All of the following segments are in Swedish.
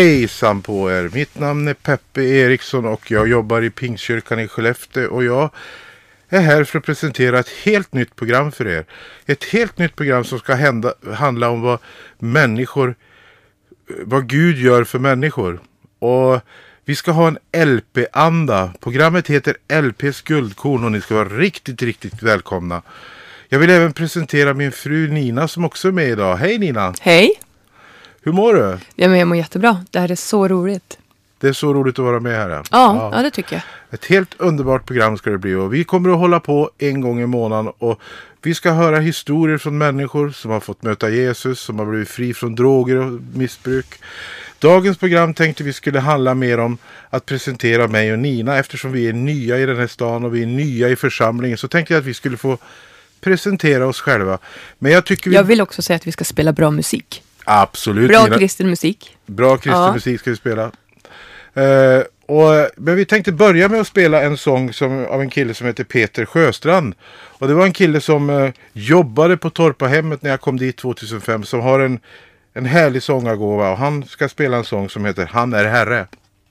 Hejsan på er! Mitt namn är Peppe Eriksson och jag jobbar i Pingstkyrkan i Skellefteå och jag är här för att presentera ett helt nytt program för er. Ett helt nytt program som ska handla om vad Gud gör för människor. Och vi ska ha en LP-anda. Programmet heter LPs guldkorn och ni ska vara riktigt, riktigt välkomna. Jag vill även presentera min fru Nina som också är med idag. Hej Nina! Hej! Hur mår du? Ja, men jag mår jättebra. Det här är så roligt. Det är så roligt att vara med här. Ja, det tycker jag. Ett helt underbart program ska det bli och vi kommer att hålla på en gång i månaden och vi ska höra historier från människor som har fått möta Jesus, som har blivit fri från droger och missbruk. Dagens program tänkte vi skulle handla mer om att presentera mig och Nina eftersom vi är nya i den här stan och vi är nya i församlingen, så tänkte jag att vi skulle få presentera oss själva. Men jag vill också säga att vi ska spela bra musik. Absolut. Bra kristen musik. Bra kristen musik ska vi spela. Men vi tänkte börja med att spela en sång av en kille som heter Peter Sjöstrand. Och det var en kille som jobbade på Torpahemmet när jag kom dit 2005, som har en härlig sångargåva. Och han ska spela en sång som heter Han är Herre.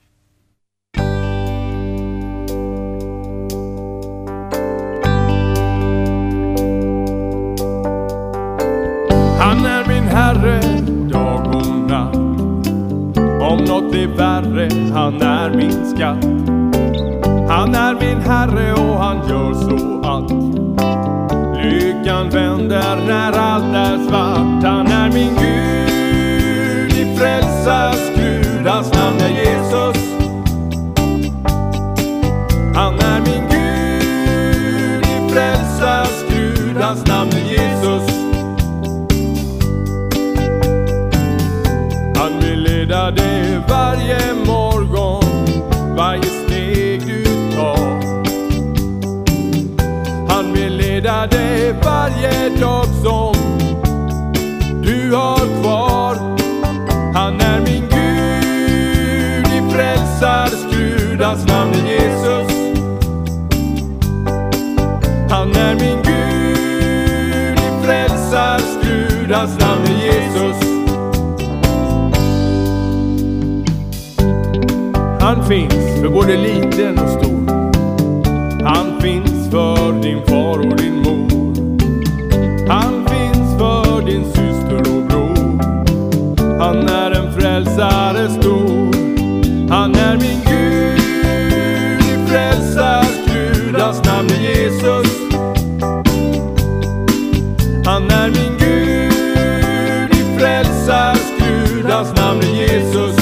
Han är min Herre, dag och natt. Om något är värre, han är min skatt. Han är min Herre och han gör så att lyckan vänder när allt är svart. Han är min Gud i frälsas Gud, hans namn är Jesus. Han är min Gud i frälsas Gud, hans namn är Jesus. Han vill leda dig varje morgon, varje steg du tar. Han vill leda dig varje dag som du har kvar. Han är min Gud i frälsars Gud, hans namn är Jesus. Han är min Gud i frälsars Gud, hans namn är Jesus. Han finns för både liten och stor. Han finns för din far och din mor. Han finns för din syster och bror. Han är en frälsare stor. Han är min Gud i frälsars Gud, hans namn är Jesus. Han är min Gud i frälsars Gud, hans namn är Jesus.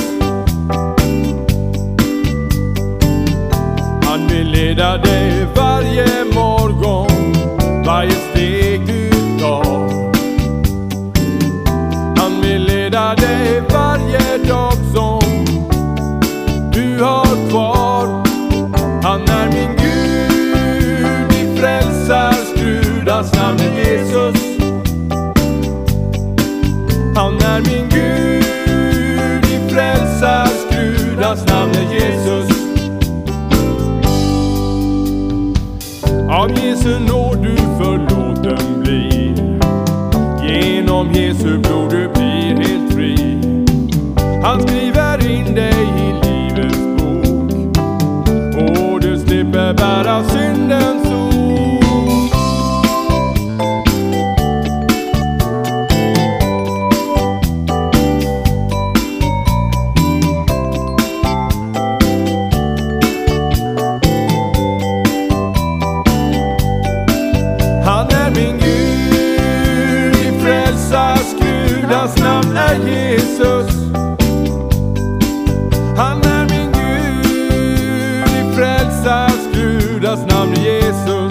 Han vill leda dig varje morgon, varje steg du tar. Han vill leda dig varje dag som du har kvar. Han är min Gud i frälsars Gud, hans namn är Jesus. Han är min Gud i frälsars Gud, hans namn är Jesus. Av Jesu nåd du förlåten blir. Genom Jesu blod du blir helt fri. Han skriver in dig i livets bok och du slipper bära syndens ok. Hans namn är Jesus. Han är min Gud i frälsas Gud, hans namn är Jesus.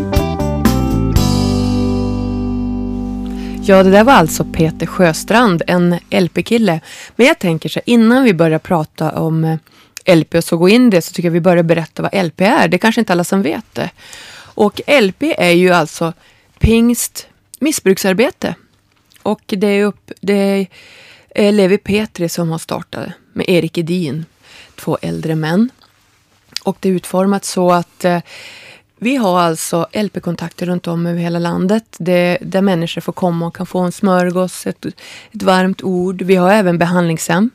Ja, det där var alltså Peter Sjöstrand, en LP-kille. Men jag tänker så innan vi börjar prata om LP och så gå in det, så tycker jag vi börjar berätta vad LP är. Det är kanske inte alla som vet det. Och LP är ju alltså pingst missbruksarbete. Och det är Levi Petri som har startat med Erik Edin, 2 äldre män. Och det är utformat så att vi har alltså LP-kontakter runt om över hela landet. Där människor får komma och kan få en smörgås, ett varmt ord. Vi har även behandlingshem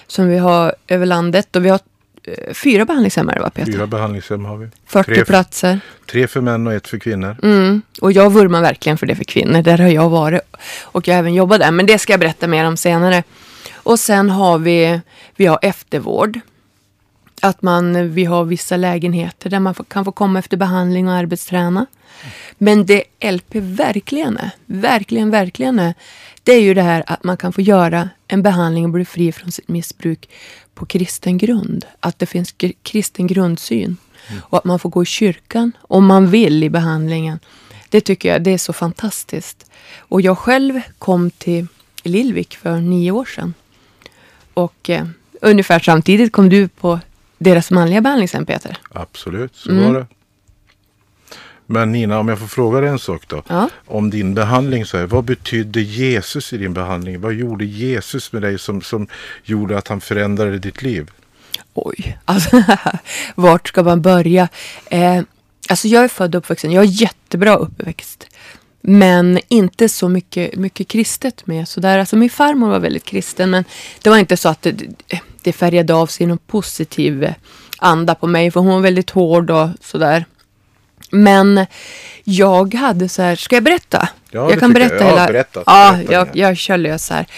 som vi har över landet. Och vi har 4 behandlingshem här, va, Peter? 4 behandlingshem har vi. 40 platser. 3 för män och 1 för kvinnor. Och jag vurmar verkligen för det för kvinnor. Där har jag varit. Och jag har även jobbat där. Men det ska jag berätta mer om senare. Och sen har vi har eftervård. Att vi har vissa lägenheter där man kan få komma efter behandling och arbetsträna. Men det LP verkligen är, det är ju det här att man kan få göra en behandling och bli fri från sitt missbruk på kristen grund. Att det finns kristen grundsyn. Och att man får gå i kyrkan om man vill i behandlingen. Det tycker jag, det är så fantastiskt. Och jag själv kom till Lillvik för 9 år sedan. Och ungefär samtidigt kom du på deras manliga behandlingshem, Peter. Absolut, så var det. Men Nina, om jag får fråga dig en sak då. Ja. Om din behandling så här, vad betydde Jesus i din behandling? Vad gjorde Jesus med dig som gjorde att han förändrade ditt liv? Oj, alltså vart ska man börja? Alltså jag är född och uppvuxen, jag är jättebra uppväxt. Men inte så mycket kristet med. Så där. Alltså min farmor var väldigt kristen, men det var inte så att det färgade av sig någon positiv anda på mig. För hon var väldigt hård och sådär. Men jag hade så här, ska jag berätta? Ja, jag kan berätta hela. Berätta, jag kör lös här.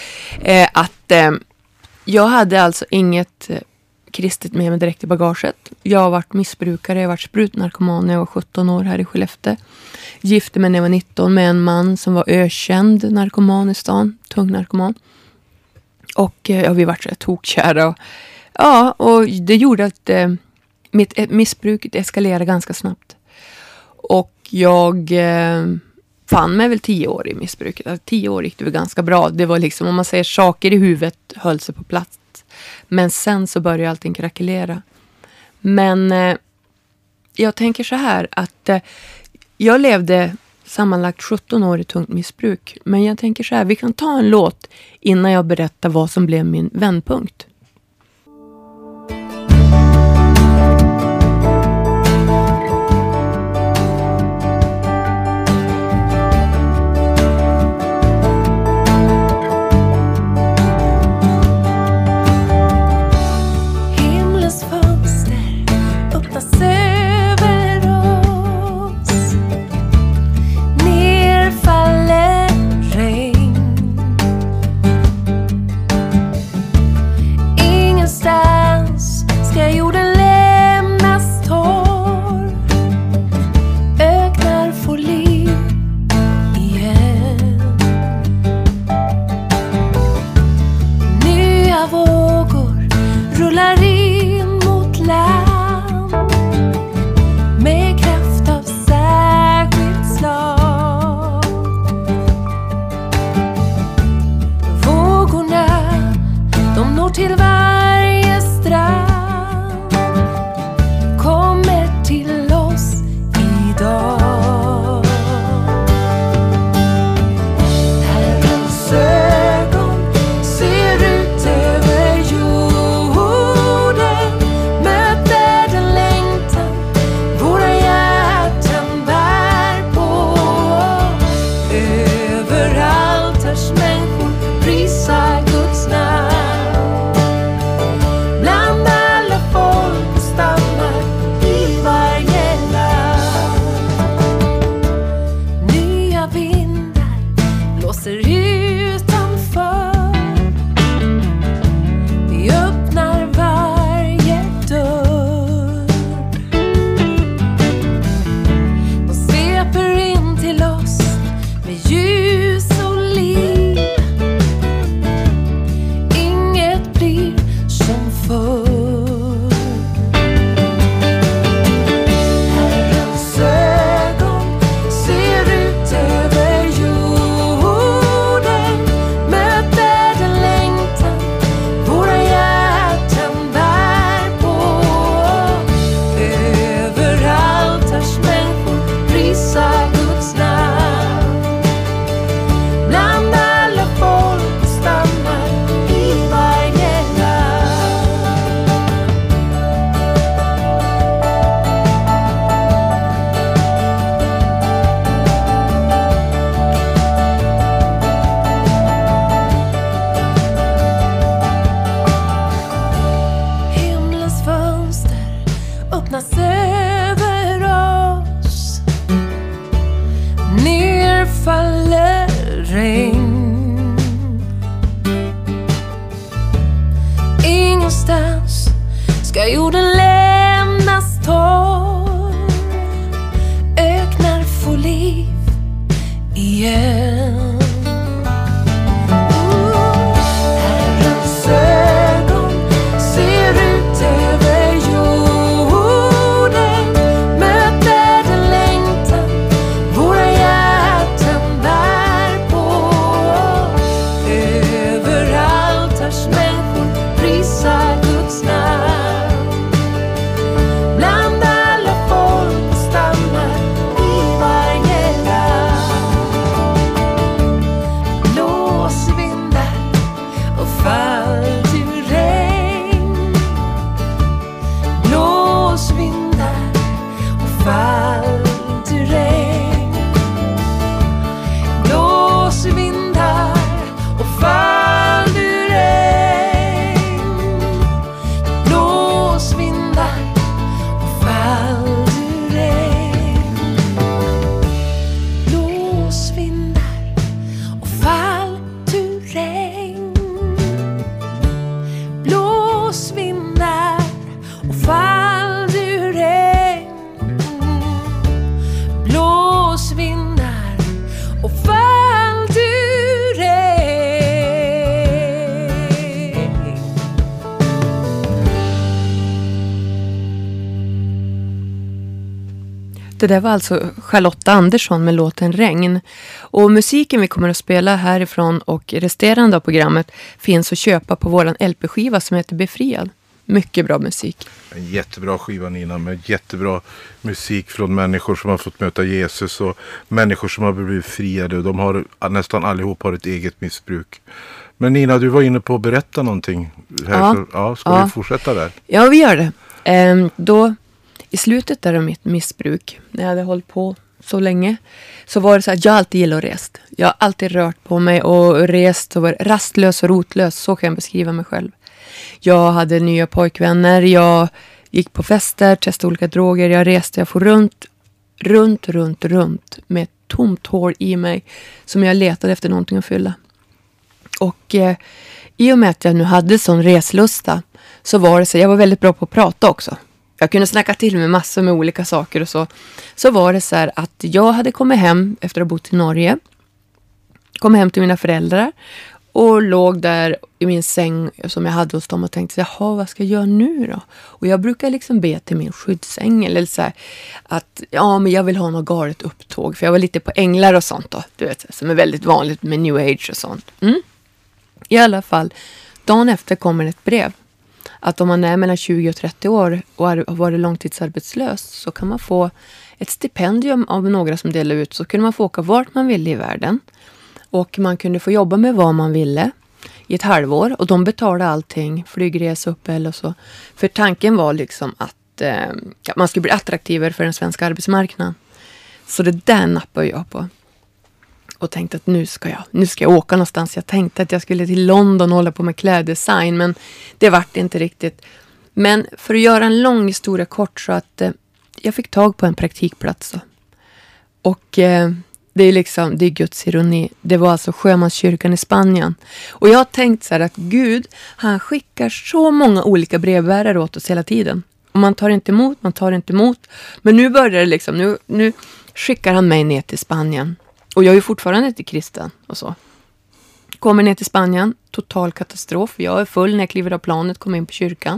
Jag hade alltså inget kristet med mig direkt i bagaget. Jag har varit missbrukare, jag har varit sprutnarkoman när jag var 17 år här i Skellefteå. Gifte mig när jag var 19 med en man som var ökänd narkoman i stan, tung narkoman. Och vi var så här tokkära. Och det gjorde att mitt missbruk eskalerade ganska snabbt. Och jag fann mig väl 10 år i missbruket. Alltså 10 år gick det väl ganska bra. Det var liksom, om man säger, saker i huvudet höll sig på plats. Men sen så började allting krackelera. Men jag tänker så här att jag levde sammanlagt 17 år i tungt missbruk. Men jag tänker så här, vi kan ta en låt innan jag berättar vad som blev min vändpunkt. någonstans ska jorden lämnas torr. Öknar får liv igen. Herrens ögon ser ut över jorden, möter den längtan våra hjärtan bär på. Överallt hörs människor prisa Guds namn. Bland alla folk stannar i varje land. Blås vindar och fall du regn. Blås vindar och fall du regn. Blås vindar och fall du regn. Blås vindar och fall du regn. Blås vindar och fall du regn. Blås vindar och fall du regn. Blås vindar och fall du regn. Det där var alltså Charlotta Andersson med låten Regn. Och musiken vi kommer att spela härifrån och resterande av programmet finns att köpa på våran LP-skiva som heter Befriad. Mycket bra musik. En jättebra skiva, Nina, med jättebra musik från människor som har fått möta Jesus och människor som har blivit friade. De har nästan allihop har ett eget missbruk. Men Nina, du var inne på att berätta någonting här. Ja. Så, ska vi fortsätta där? Ja, vi gör det. Då i slutet där av mitt missbruk, när jag hade hållit på så länge, så var det så att jag alltid gillar att rest. Jag har alltid rört på mig och rest och var rastlös och rotlös. Så kan jag beskriva mig själv. Jag hade nya pojkvänner, jag gick på fester, testade olika droger, jag reste, jag får runt med ett tomt hål i mig som jag letade efter någonting att fylla. Och i och med att jag nu hade sån reslusta så var det så, jag var väldigt bra på att prata också. Jag kunde snacka till med massor med olika saker och så. Så var det så här att jag hade kommit hem efter att ha bott i Norge. Kom hem till mina föräldrar och låg där i min säng som jag hade hos dem och tänkte, jaha, vad ska jag göra nu då? Och jag brukar liksom be till min skyddsängel eller så här, att ja, men jag vill ha något galet upptåg. För jag var lite på änglar och sånt då, du vet, som är väldigt vanligt med new age och sånt. I alla fall, dagen efter kommer ett brev. Att om man är mellan 20 och 30 år och har varit långtidsarbetslös så kan man få ett stipendium av några som delar ut. Så kunde man få åka vart man ville i världen. Och man kunde få jobba med vad man ville i ett halvår. Och de betalade allting, flygresa, uppehälle och så. För tanken var liksom att man skulle bli attraktivare för den svenska arbetsmarknaden. Så det där nappade jag på. Och tänkte att nu ska jag åka någonstans. Jag tänkte att jag skulle till London och hålla på med kläddesign. Men det vart inte riktigt. Men för att göra en lång historia kort så att jag fick tag på en praktikplats då. Och det är Guds ironi. Det var alltså Sjömanskyrkan i Spanien. Och jag har tänkt så här att Gud, han skickar så många olika brevbärare åt oss hela tiden. Och man tar inte emot. Men nu börjar det liksom, nu skickar han mig ner till Spanien. Och jag är ju fortfarande inte kristen och så. Kommer ner till Spanien, total katastrof. Jag är full när jag kliver av planet, kommer in på kyrkan.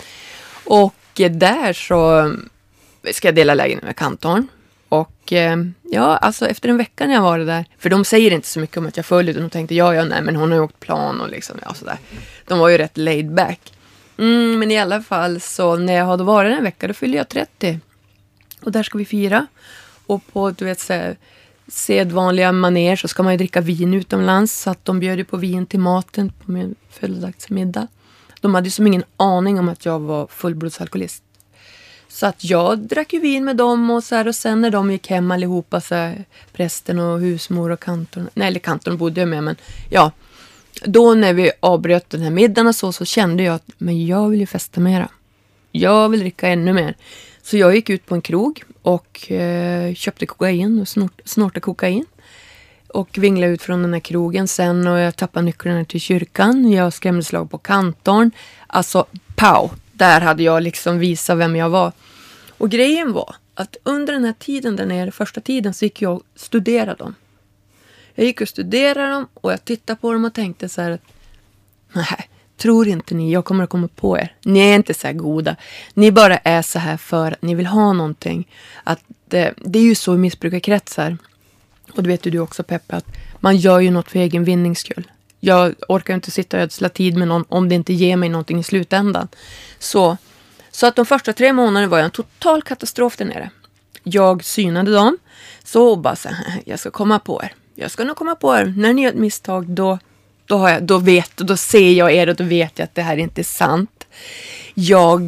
Och där så ska jag dela lägenhet med kantorn. Och ja, alltså efter en vecka när jag var där, för de säger inte så mycket om att jag följer, utan de tänkte, nej men hon har ju åkt plan och liksom, ja sådär. De var ju rätt laid back. Men i alla fall så när jag hade varit en vecka, då fyllde jag 30. Och där ska vi fira. Och på, du vet, så sedvanliga manér så ska man ju dricka vin utomlands. Så att de bjöd ju på vin till maten på min födelsedagsmiddag. De hade ju som ingen aning om att jag var fullblodsalkoholist. Så att jag drack ju vin med dem och så här, och sen när de gick hem allihopa så här, prästen och husmor och kantorn. Nej, eller kantorn bodde jag med, men ja. Då när vi avbröt den här middagen och så kände jag att men jag vill ju festa mera. Jag vill dricka ännu mer. Så jag gick ut på en krog och köpte kokain och snortade kokain. Och vinglade ut från den här krogen sen och jag tappade nycklarna till kyrkan. Jag skrämde slag på kantorn. Alltså pow, där hade jag liksom visat vem jag var. Och grejen var att under den här tiden där nere, första tiden, så gick jag och studerade dem. Jag gick och studerade dem och jag tittade på dem och tänkte så här att nej, tror inte ni, jag kommer att komma på er. Ni är inte så här goda. Ni bara är så här för att ni vill ha någonting. Att det är ju så i missbrukarkretsar. Och det vet ju du också, Peppe, att man gör ju något för egen vinnings skull. Jag orkar inte sitta och ödsla tid med någon om det inte ger mig någonting i slutändan. Så att de första 3 månaderna var jag en total katastrof där nere. Jag synade dem. Så bara så här, jag ska komma på er. Jag ska nog komma på er. När ni gör ett misstag, då ser jag er och då vet jag att det här inte är sant. Jag,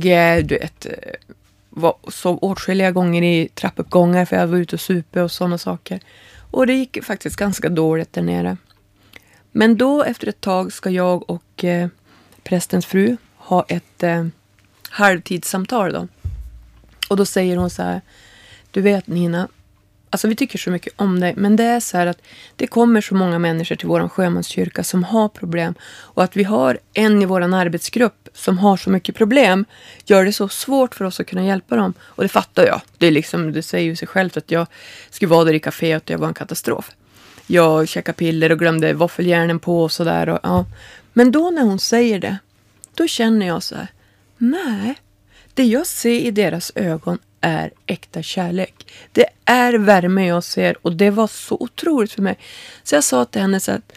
sov åtskilliga gånger i trappuppgångar för jag var ute och supe och sådana saker. Och det gick faktiskt ganska dåligt där nere. Men då efter ett tag ska jag och prästens fru ha ett halvtidssamtal då. Och då säger hon så här: du vet Nina, alltså vi tycker så mycket om dig, men det är så här att det kommer så många människor till våran sjömanskyrka som har problem, och att vi har en i våran arbetsgrupp som har så mycket problem gör det så svårt för oss att kunna hjälpa dem. Och det fattar jag. Det är liksom, det säger ju sig självt att jag skulle vara där i kafé och att jag var en katastrof. Jag käkade piller och glömde våffeljärnen på och sådär. Och, ja. Men då när hon säger det, då känner jag så här: nej, det jag ser i deras ögon är äkta kärlek. Det är värme jag ser, och det var så otroligt för mig. Så jag sa till henne så att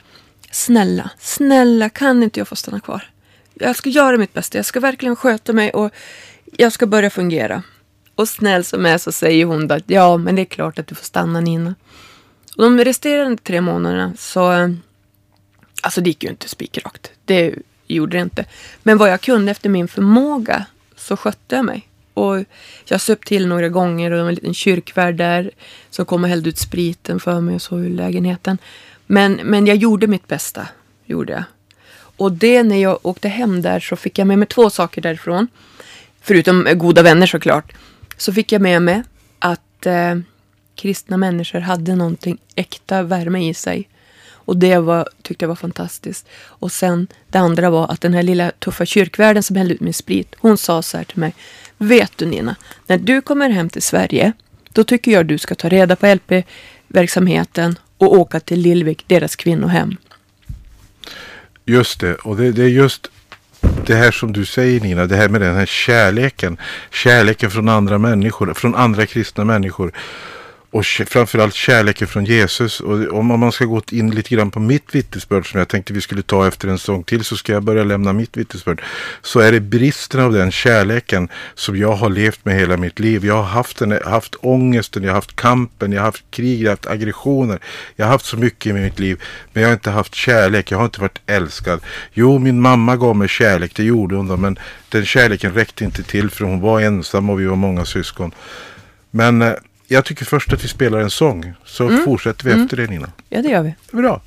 snälla, kan inte jag få stanna kvar? Jag ska göra mitt bästa, jag ska verkligen sköta mig och jag ska börja fungera. Och snäll som är så säger hon att ja, men det är klart att du får stanna, Nina. Och de resterande 3 månaderna så, alltså det gick ju inte spikrakt. Det gjorde det inte. Men vad jag kunde efter min förmåga så skötte jag mig. Och jag söp till några gånger och det var en liten kyrkvärd där som kom och hällde ut spriten för mig och så ur lägenheten. Men jag gjorde mitt bästa, gjorde jag. Och det när jag åkte hem där så fick jag med mig 2 saker därifrån. Förutom goda vänner såklart. Så fick jag med mig att kristna människor hade någonting äkta värme i sig. Och det tyckte jag var fantastiskt. Och sen det andra var att den här lilla tuffa kyrkvärden som hällde ut min sprit, hon sa så här till mig: vet du Nina, när du kommer hem till Sverige, då tycker jag du ska ta reda på LP-verksamheten och åka till Lillvik, deras kvinnohem. Just det, och det är just det här som du säger, Nina, det här med den här kärleken från andra människor, från andra kristna människor. Och framförallt kärleken från Jesus. Och om man ska gå in lite grann på mitt vittnesbörd som jag tänkte vi skulle ta efter en sång till, så ska jag börja lämna mitt vittnesbörd. Så är det bristen av den kärleken som jag har levt med hela mitt liv. Jag har haft ångesten, jag har haft kampen, jag har haft krig, jag har haft aggressioner. Jag har haft så mycket i mitt liv, men jag har inte haft kärlek, jag har inte varit älskad. Jo, min mamma gav mig kärlek, det gjorde hon då, men den kärleken räckte inte till för hon var ensam och vi var många syskon. Men jag tycker först att vi spelar en sång. Så fortsätter vi efter det, Nina. Ja, det gör vi. Bra.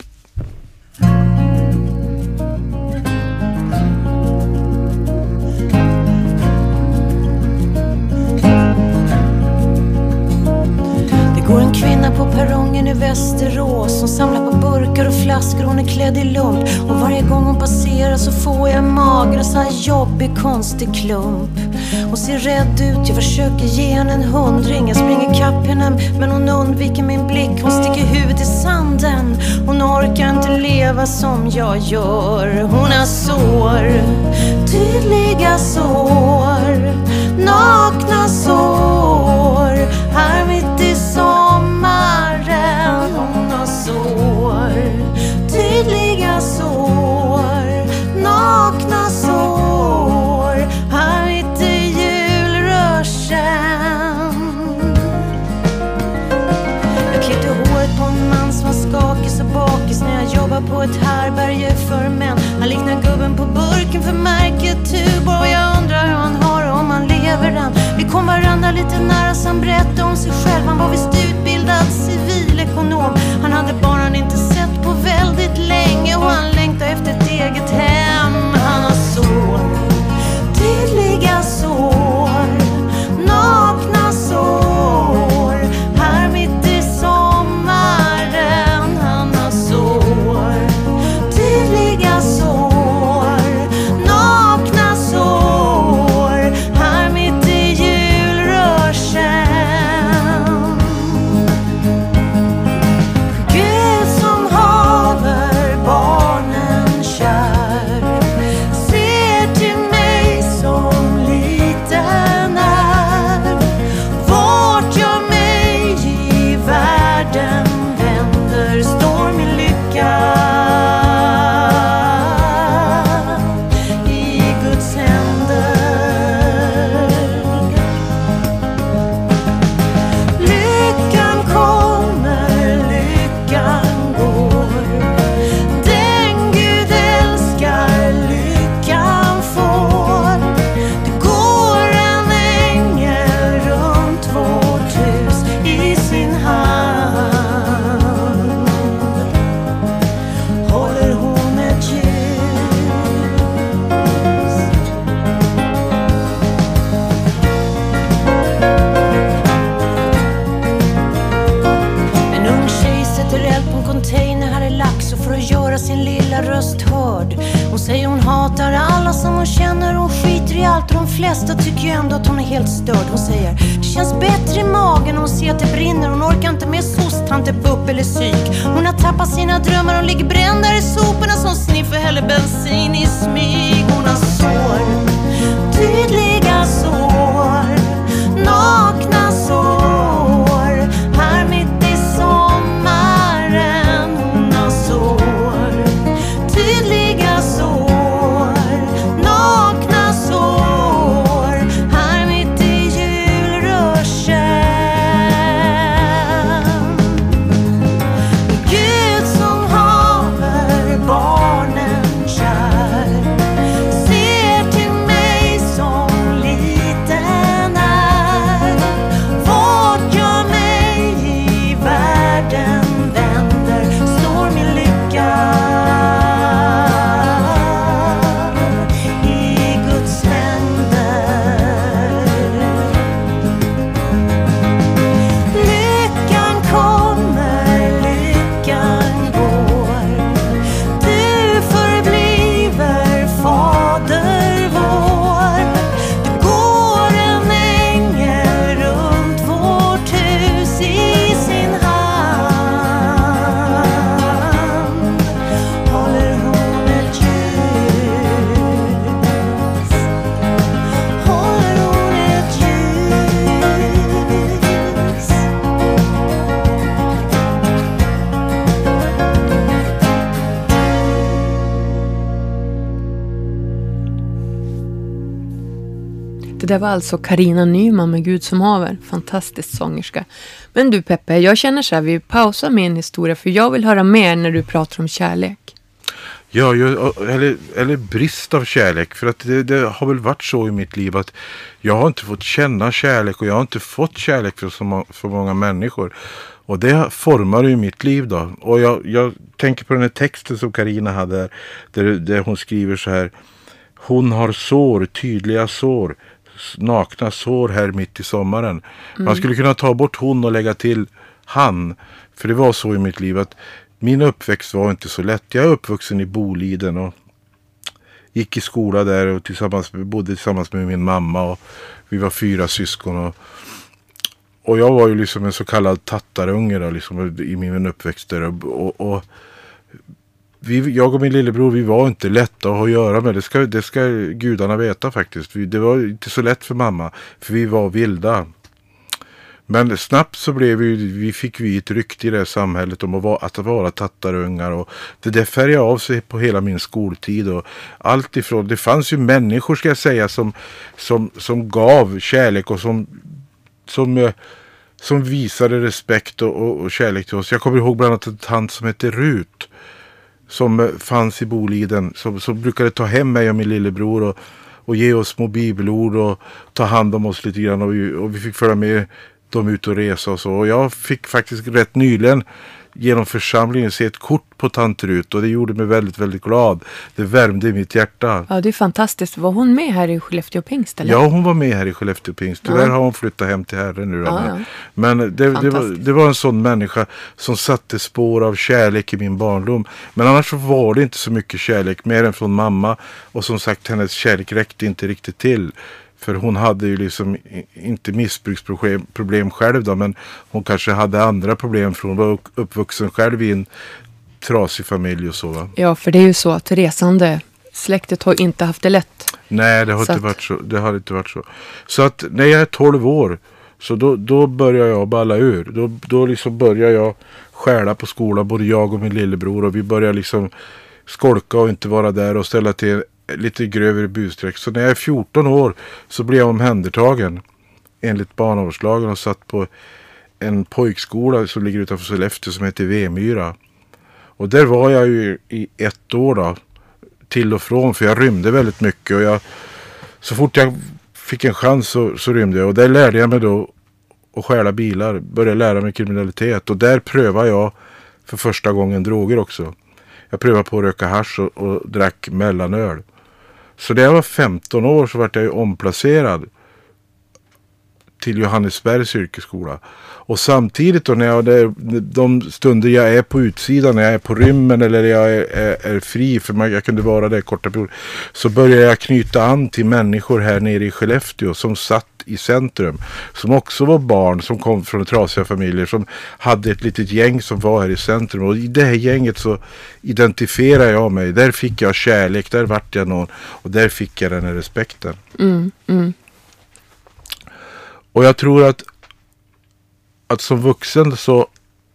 Går en kvinna på perrongen i Västerås som samlar på burkar och flaskor, hon är klädd i lugnt. Och varje gång hon passerar så får jag magen och så här jobbig konstig klump. Hon ser rädd ut, jag försöker ge henne en 100. Jag springer kapp henne men hon undviker min blick. Hon sticker huvudet i sanden, hon orkar inte leva som jag gör. Hon har sår, tydliga sår, nakna sår, här mitt i sommaren. Hon har sår, tydliga sår, nakna sår, här mitt i julruschen. Jag klippte håret på en man som var skakig så bakis när jag jobbar på ett härberge för män. Han liknar gubben på burken för märket Tuborg, och jag undrar hur han har det, om han lever än. Vi kom varandra lite nära så han berättade om sig själv. Han var visst utbildad civilekonom. Han hade barn han inte sett på väldigt länge, och han längtade efter ett eget hem. Han har sår, tydliga sår, nakna sår, här mitt i sommaren. Han har sår, tydliga sår, nakna sår. allt och de flesta tycker ju ändå att hon är helt störd. Hon säger, det känns bättre i magen. Hon ser att det brinner, hon orkar inte med sostrante, pupp eller psyk. Hon har tappat sina drömmar, hon ligger bränd där i soporna som sniffar heller bensin i smyg. Hon har sår, tydliga sår, nakna sår, här mitt i sommaren. Hon har sår, tydliga sår, nakna sår, här mitt i julruschen. Gud som haver barnen kär, ser till mig som liten är. Vart jag mig i världen vänder, står min lycka i Guds händer. Lyckan kommer, lyckan går. Du förbliver Fader vår. Det går en ängel runt vårt hus i sin hand. Håller hon ett ljus, håller hon ett ljus. Det där var alltså Carina Nyman med Gud som haver. Fantastisk sångerska. Men du Peppe, jag känner så här, vi pausar med en historia för jag vill höra mer när du pratar om kärlek. Ja, eller brist av kärlek. För att det har väl varit så i mitt liv att jag har inte fått känna kärlek och jag har inte fått kärlek för många människor. Och det formar ju mitt liv då. Och jag tänker på den här texten som Carina hade där hon skriver så här: hon har sår, tydliga sår, nakna sår här mitt i sommaren. Man skulle kunna ta bort hon och lägga till han. För det var så i mitt liv att min uppväxt var inte så lätt. Jag är uppvuxen i Boliden och gick i skola där och bodde tillsammans med min mamma och vi var 4 syskon och jag var ju liksom en så kallad tattarunge då, liksom i min uppväxt där och jag och min lillebror, vi var inte lätta att ha att göra med. Det ska gudarna veta faktiskt. Det var inte så lätt för mamma, för vi var vilda. Men snabbt så fick vi ett rykte i det här samhället om att vara tattarungar. Och det färgade av sig på hela min skoltid. Och allt ifrån, det fanns ju människor ska jag säga som gav kärlek och som visade respekt och kärlek till oss. Jag kommer ihåg bland annat en tant som hette Rut, som fanns i Boliden, som brukade ta hem mig och min lillebror och ge oss små bibelord och ta hand om oss lite grann och vi fick följa med dem ut och resa och så. Och jag fick faktiskt rätt nyligen genom församlingen se ett kort på tant Rut och det gjorde mig väldigt, väldigt glad. Det värmde i mitt hjärta. Ja, det är fantastiskt. Var hon med här i Skellefteå Pingst eller? Ja, hon var med här i Skellefteå Pingst. Tyvärr har hon flyttat hem till Herren nu. Ja. Men det var en sån människa som satte spår av kärlek i min barndom. Men annars så var det inte så mycket kärlek, mer än från mamma. Och som sagt, hennes kärlek räckte inte riktigt till. För hon hade ju liksom inte missbruksproblem själv då, men hon kanske hade andra problem för hon var uppvuxen själv i en trasig familj och så va? Ja, för det är ju så att resande släktet har inte haft det lätt. Nej, det har inte varit så. Det har inte varit så. Så att när jag är 12 år så då börjar jag balla ur. Då liksom börjar jag stjäla på skolan, både jag och min lillebror, och vi börjar liksom skolka och inte vara där och ställa till lite grövre bussträck. Så när jag är 14 år så blev jag omhändertagen enligt barnavårdslagen och satt på en pojkskola som ligger utanför Sollefteå som heter Vemyra. Och där var jag ju i 1 år då, till och från, för jag rymde väldigt mycket och så fort jag fick en chans så rymde jag, och där lärde jag mig då att stjäla bilar, började lära mig kriminalitet, och där prövade jag för första gången droger också. Jag prövade på att röka hasch och drack mellanöl. Så när jag var 15 år så var jag omplacerad till Johannesbergs yrkesskola. Och samtidigt då de stunder jag är på utsidan, när jag är på rymmen eller jag är fri, för jag kunde vara där korta perioder, så började jag knyta an till människor här nere i Skellefteå som satt i centrum, som också var barn som kom från trasiga familjer, som hade ett litet gäng som var här i centrum, och i det här gänget så identifierade jag mig. Där fick jag kärlek, där vart jag någon, och där fick jag den här respekten. Och jag tror att som vuxen så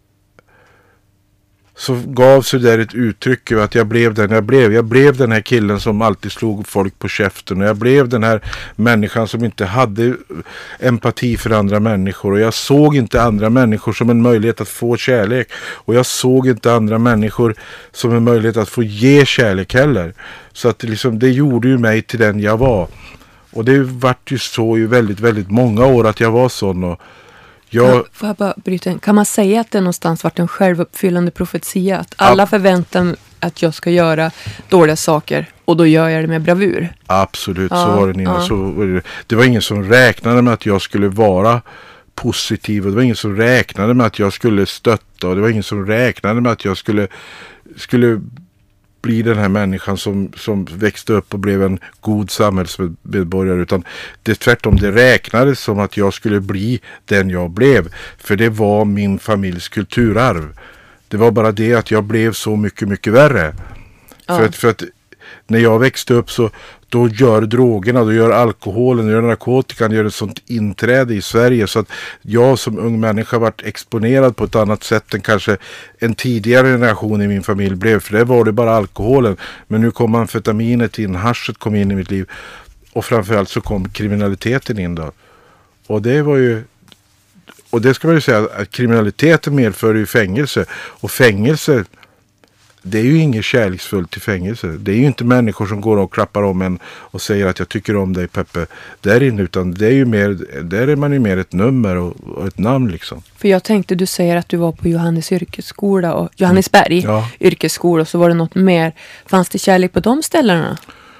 gav sig där ett uttryck över att jag blev den jag blev. Jag blev den här killen som alltid slog folk på käften, och jag blev den här människan som inte hade empati för andra människor, och jag såg inte andra människor som en möjlighet att få kärlek, och jag såg inte andra människor som en möjlighet att få ge kärlek heller. Så att liksom, det gjorde ju mig till den jag var, och det vart ju så i väldigt, väldigt många år att jag var sån. Och får jag bara bryta in? Kan man säga att det någonstans varit en självuppfyllande profetia? Att alla förväntar att jag ska göra dåliga saker, och då gör jag det med bravur? Absolut, så var det, Nina. Det var ingen som räknade med att jag skulle vara positiv, och det var ingen som räknade med att jag skulle stötta, och det var ingen som räknade med att jag skulle bli den här människan som växte upp och blev en god samhällsmedborgare, utan det tvärtom, det räknades som att jag skulle bli den jag blev, för det var min familjs kulturarv. Det var bara det att jag blev så mycket, mycket värre. För att när jag växte upp så då gör drogerna, då gör alkoholen, då gör narkotikan, gör ett sånt inträde i Sverige, så att jag som ung människa varit exponerad på ett annat sätt än kanske en tidigare generation i min familj blev, för det var det bara alkoholen. Men nu kom amfetaminet in, haschet kom in i mitt liv, och framförallt så kom kriminaliteten in då. Och det var ju, och det ska man ju säga, att kriminaliteten medför ju fängelse, och fängelse, det är ju inget kärleksfullt till fängelse. Det är ju inte människor som går och klappar om en och säger att jag tycker om dig, Peppe, där inne, utan det är ju mer, där är man ju mer ett nummer och ett namn liksom. För jag tänkte, du säger att du var på Johannes yrkesskola och Johannesberg yrkesskola, och så var det något mer. Fanns det kärlek på de ställena?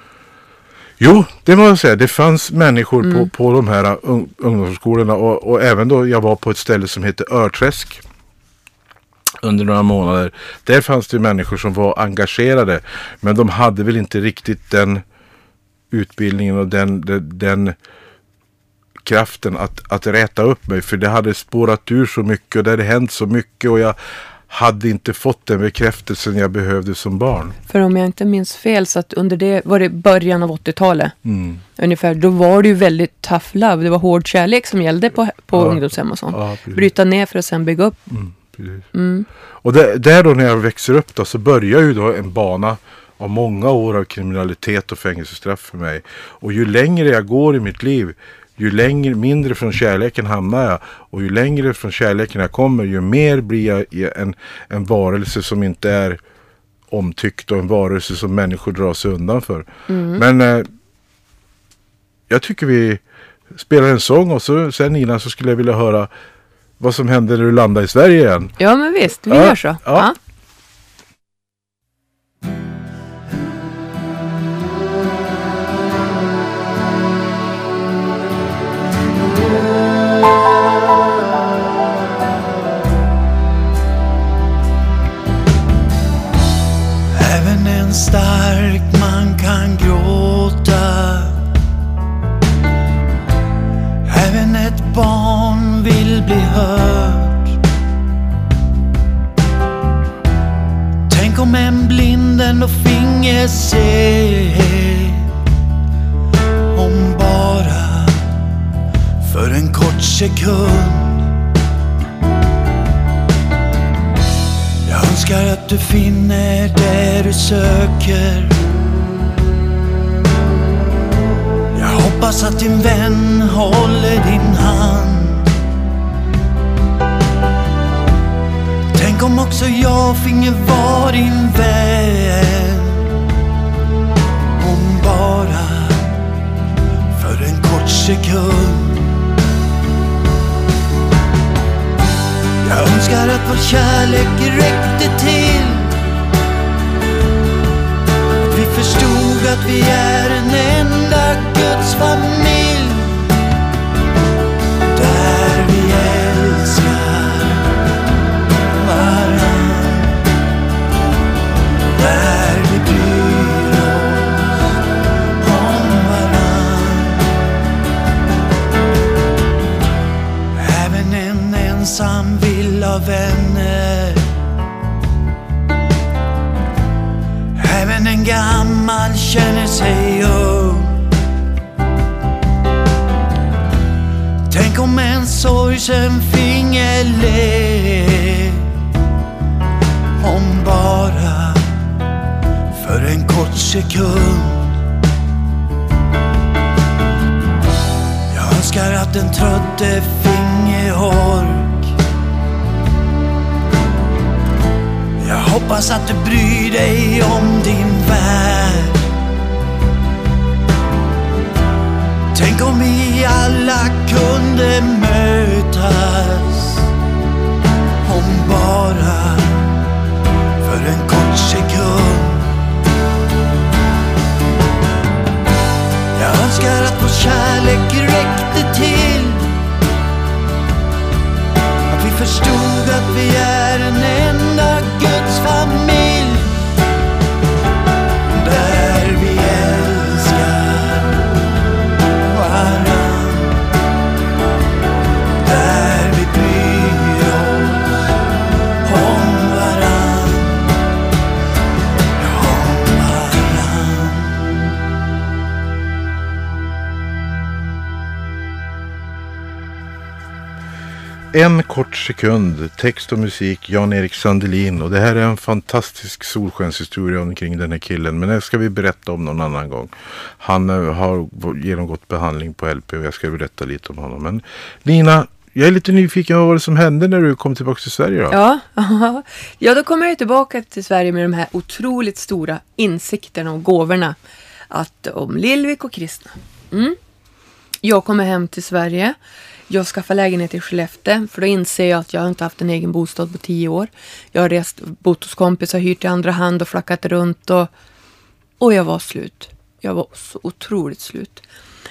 Jo, det måste jag säga. Det fanns människor på de här ungdomsskolorna, och även då jag var på ett ställe som heter Örträsk under några månader. Där fanns det människor som var engagerade, men de hade väl inte riktigt den utbildningen och den kraften att räta upp mig, för det hade spårat ur så mycket, och det hade hänt så mycket, och jag hade inte fått den bekräftelsen jag behövde som barn. För om jag inte minns fel, så att under det var det början av 80-talet ungefär, då var det ju väldigt tough love, det var hård kärlek som gällde på ungdomshem och sånt. Bryta ner för att sen bygga upp. Och där då när jag växer upp då, så börjar ju då en bana av många år av kriminalitet och fängelsestraff för mig. Och ju längre jag går i mitt liv, ju mindre från kärleken hamnar jag, och ju längre från kärleken jag kommer, ju mer blir jag en varelse som inte är omtyckt, och en varelse som människor drar sig undan för. Men jag tycker vi spelar en sång, och sen Nina, så skulle jag vilja höra vad som händer när du landar i Sverige igen. Ja, men visst, vi gör så. Ja. Även en stark man kan gråta. Även ett barn vill bli hört. Tänk om en blinden och finge se, om bara för en kort sekund. Jag önskar att du finner det du söker. Jag hoppas att din vän håller din hand. Tänk om också jag finge vara din vän, om bara för en kort sekund. Jag önskar att vår kärlek räckte till, att vi förstod att vi är en enda Guds familj, vänner. Även en gammal känner sig ung. Tänk om en sorgsen finger ler, om bara för en kort sekund. Jag önskar att den trötte finge ork. Jag hoppas att du bryr dig om din värld. Tänk om vi alla kunde mötas, om bara för en kort sekund. Jag önskar att vår kärlek räckte till, att vi förstod att vi är en enda Guds familj, där vi älskar varann, där vi bryr oss om varann, om varann. En kort sekund, text och musik, Jan-Erik Sandelin. Och det här är en fantastisk solskenshistoria omkring den här killen. Men det ska vi berätta om någon annan gång. Han har genomgått behandling på LP och jag ska berätta lite om honom. Men Nina, jag är lite nyfiken på vad det som hände när du kom tillbaka till Sverige då? Ja, då kommer jag tillbaka till Sverige med de här otroligt stora insikterna och gåvorna om Lillvik och kristna. Jag kommer hem till Sverige. Jag skaffar lägenhet i Skellefteå, för då inser jag att jag inte haft en egen bostad på 10 år. Jag har rest, bott hos kompisar, hyrt i andra hand och flackat runt och jag var slut. Jag var så otroligt slut.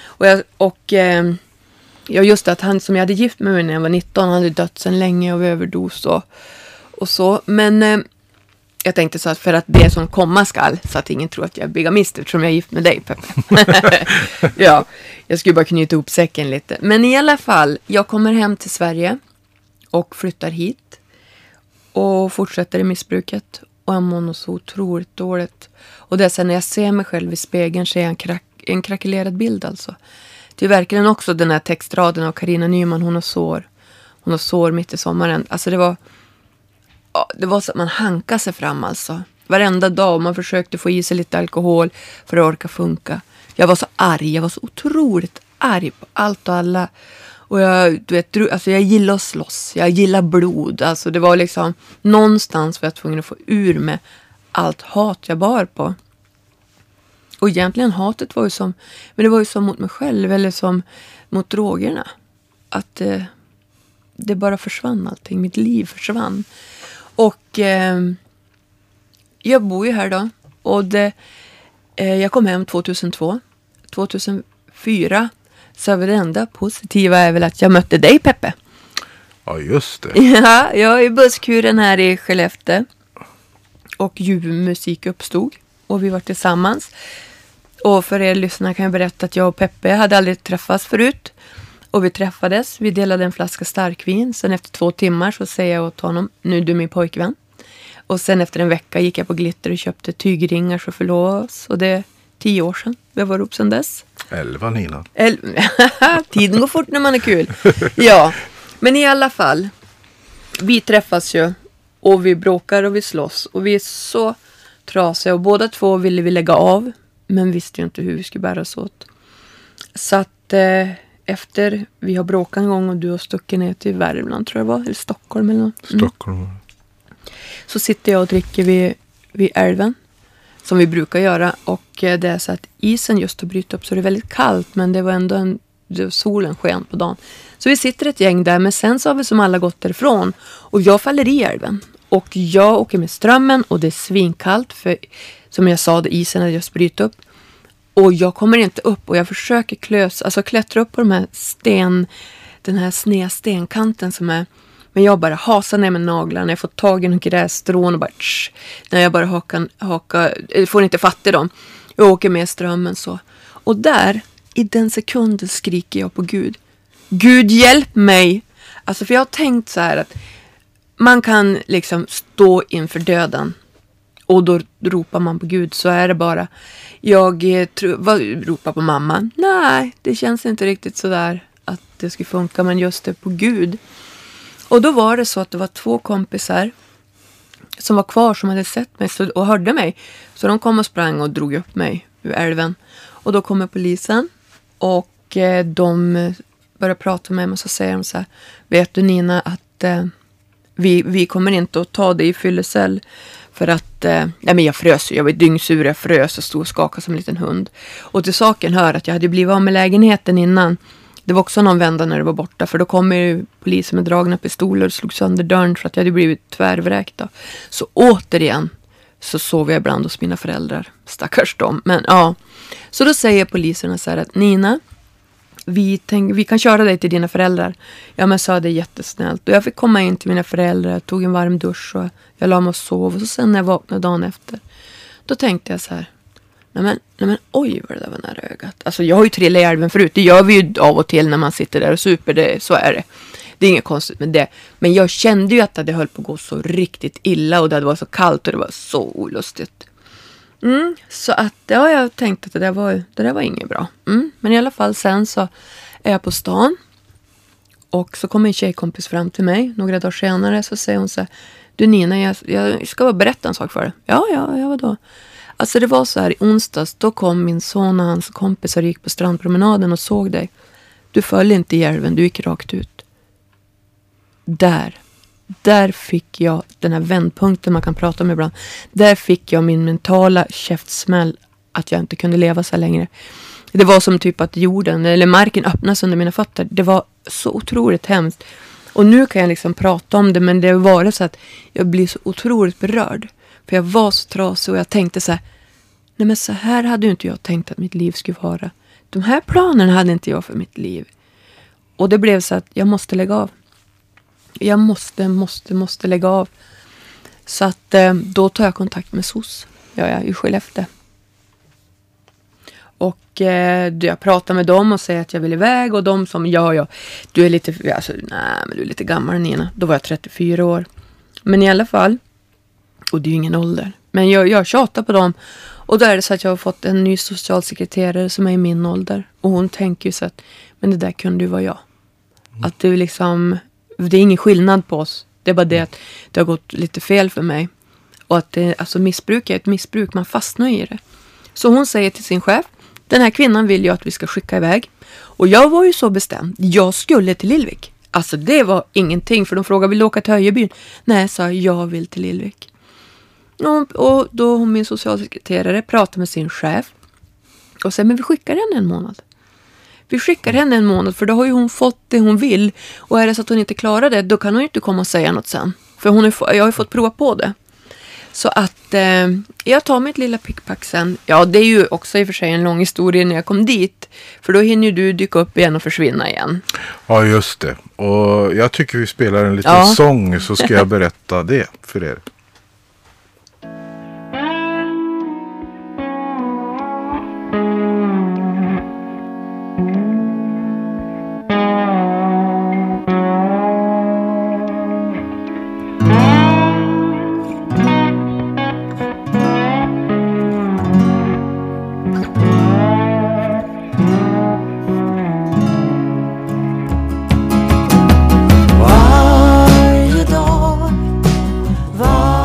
Just att han som jag hade gift med mig när jag var 19 hade dött sedan länge av överdos och så. Men jag tänkte så att för att det som komma skall, så att ingen tror att jag är bigamist eftersom jag är gift med dig, Peppe. Ja, jag skulle bara knyta ihop säcken lite. Men i alla fall, jag kommer hem till Sverige och flyttar hit och fortsätter i missbruket. Och jag mår så otroligt dåligt. Och det är sen när jag ser mig själv i spegeln så är jag en krackelerad bild alltså. Det är verkligen också den här textraden av Carina Nyman, hon har sår mitt i sommaren. Alltså det var så att man hankade sig fram alltså. Varenda dag man försökte få i sig lite alkohol för att orka funka. Jag var så arg, jag var så otroligt arg på allt och alla. Och jag gillar att slåss, jag gillar blod. Alltså det var liksom någonstans var jag tvungen att få ur med allt hat jag bar på. Och egentligen hatet var ju men det var ju som mot mig själv eller som mot drogerna. Att det bara försvann allting, mitt liv försvann. Och jag bor ju här då. Och jag kom hem 2002. 2004 så var det enda positiva är väl att jag mötte dig, Peppe. Ja, just det. Ja, jag är i busskuren här i Skellefteå. Och ljuvmusik uppstod. Och vi var tillsammans. Och för er lyssnare kan jag berätta att jag och Peppe hade aldrig träffats förut. Och vi träffades, vi delade en flaska starkvin. Sen efter 2 timmar så säger jag åt honom, nu är du min pojkvän. Och sen efter en vecka gick jag på Glitter och köpte tygringar så förlovade oss. Och det är 10 år sedan, vi har varit upp sedan dess. 11 Nina. Tiden går fort när man är kul. Ja, men i alla fall. Vi träffas ju och vi bråkar och vi slåss. Och vi är så trasiga och båda två ville vi lägga av. Men visste ju inte hur vi skulle bära oss åt. Så att efter vi har bråkat en gång och du har stuckit ner till Värmland tror jag det var. Eller Stockholm eller något. Stockholm. Så sitter jag och dricker vid älven. Som vi brukar göra. Och det är så att isen just har brytt upp så det är väldigt kallt. Men det var ändå solen sken på dagen. Så vi sitter ett gäng där. Men sen så har vi som alla gått därifrån. Och jag faller i älven. Och jag åker med strömmen. Och det är svinkallt. För som jag sa, isen hade just brytt upp. Och jag kommer inte upp. Och jag försöker klättra upp på den här sneda stenkanten som är. Men jag bara hasar ner med naglarna. Jag får tag i en grässtrån och bara när jag bara får inte fatta dem. Jag åker med strömmen så. Och där, i den sekunden skriker jag på Gud. Gud hjälp mig! Alltså för jag har tänkt så här att man kan liksom stå inför döden. Och då ropar man på Gud. Så är det bara. Ropar på mamma? Nej, det känns inte riktigt sådär att det skulle funka. Men just det, på Gud. Och då var det så att det var 2 kompisar som var kvar som hade sett mig och hörde mig. Så de kom och sprang och drog upp mig ur älven. Och då kommer polisen och de börjar prata med mig och så säger de så här: vet du Nina att vi kommer inte att ta dig i fyllecell för att men jag frös, jag var dyngsur, jag frös och stod och skakade som en liten hund. Och till saken hör att jag hade blivit av med lägenheten innan. Det var också någon vända när det var borta. För då kom ju polisen med dragna pistoler och slog sönder dörren för att jag hade blivit tvärvräkt. Så återigen så sov jag ibland hos mina föräldrar. Stackars dem. Men ja. Så då säger poliserna så här att Nina, vi kan köra dig till dina föräldrar. Ja men sa det jättesnällt. Och jag fick komma in till mina föräldrar. Jag tog en varm dusch och jag la mig och sov. Och så sen när jag vaknade dagen efter. Då tänkte jag så här. Nej men oj vad det där var nära ögat. Alltså jag har ju trillat i älven förut. Det gör vi ju av och till när man sitter där och super. Det, så är det. Det är inget konstigt med det. Men jag kände ju att det höll på att gå så riktigt illa. Och det var så kallt och det var så olustigt. Så att ja, jag tänkte att det där var inget bra. Men i alla fall sen så är jag på stan. Och så kommer en tjejkompis fram till mig. Några dagar senare så säger hon så här: du Nina, jag ska bara berätta en sak för dig. Ja, vadå? Alltså det var så här i onsdags, då kom min son och hans kompisar och gick på strandpromenaden och såg dig. Du föll inte i älven, du gick rakt ut. Där fick jag den här vändpunkten man kan prata om ibland. Där fick jag min mentala käftsmäll att jag inte kunde leva så här längre. Det var som typ att jorden eller marken öppnas under mina fötter. Det var så otroligt hemskt. Och nu kan jag liksom prata om det, men det var så att jag blir så otroligt berörd. För jag var så trasig och jag tänkte så här: nej men så här hade ju inte jag tänkt att mitt liv skulle vara. De här planerna hade inte jag för mitt liv. Och det blev så att jag måste lägga av. Jag måste lägga av. Så att då tar jag kontakt med SOS. Jag i Skellefteå. Och jag pratar med dem och säger att jag vill iväg. Och de som, du är lite, alltså, nej men du är lite gammal Nina. Då var jag 34 år. Men i alla fall. Och det är ju ingen ålder. Men jag tjatar på dem. Och då är det så att jag har fått en ny socialsekreterare som är i min ålder. Och hon tänker ju så att, men det där kunde ju vara jag. Att det liksom, det är ingen skillnad på oss. Det är bara det att det har gått lite fel för mig. Och att alltså missbruk är ett missbruk, man fastnar i det. Så hon säger till sin chef: den här kvinnan vill ju att vi ska skicka iväg. Och jag var ju så bestämd. Jag skulle till Lillvik. Alltså det var ingenting. För de frågade, vill du åka till Höjebyn? Nej, sa jag vill till Lillvik. Och då min socialsekreterare pratar med sin chef. Och säger, men vi skickar henne en månad. Vi skickar henne en månad, för då har ju hon fått det hon vill. Och är det så att hon inte klarar det, då kan hon ju inte komma och säga något sen. För jag har ju fått prova på det. Så att jag tar mitt lilla pickpack sen. Ja, det är ju också i och för sig en lång historia när jag kom dit. För då hinner du dyka upp igen och försvinna igen. Ja, just det. Och jag tycker vi spelar en liten sång, så ska jag berätta det för er. Varje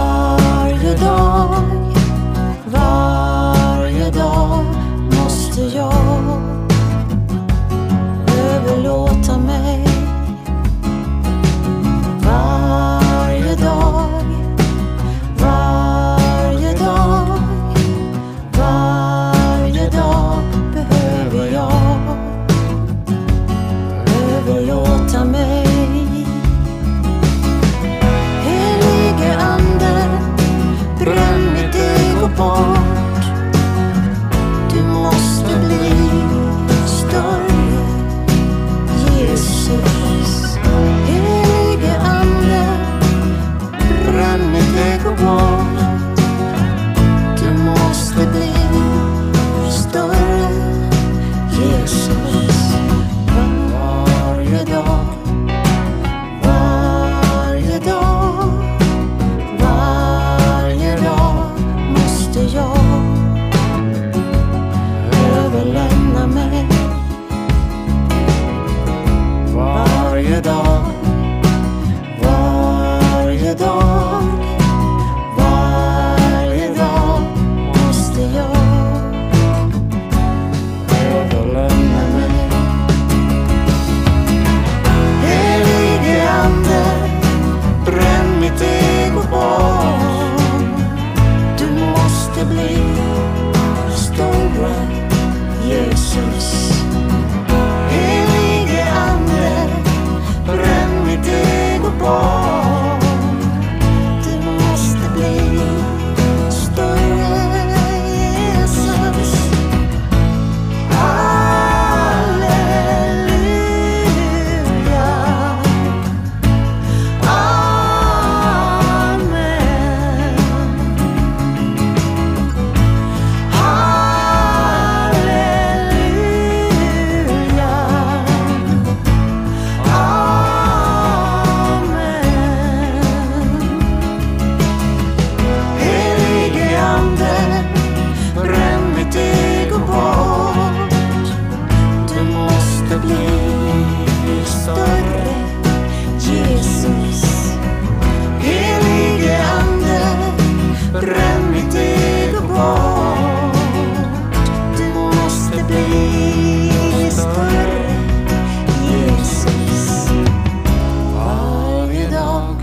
större, Jesus. Helige Ande, bränn mitt ego bort. Du måste bli större, Jesus. Varje dag,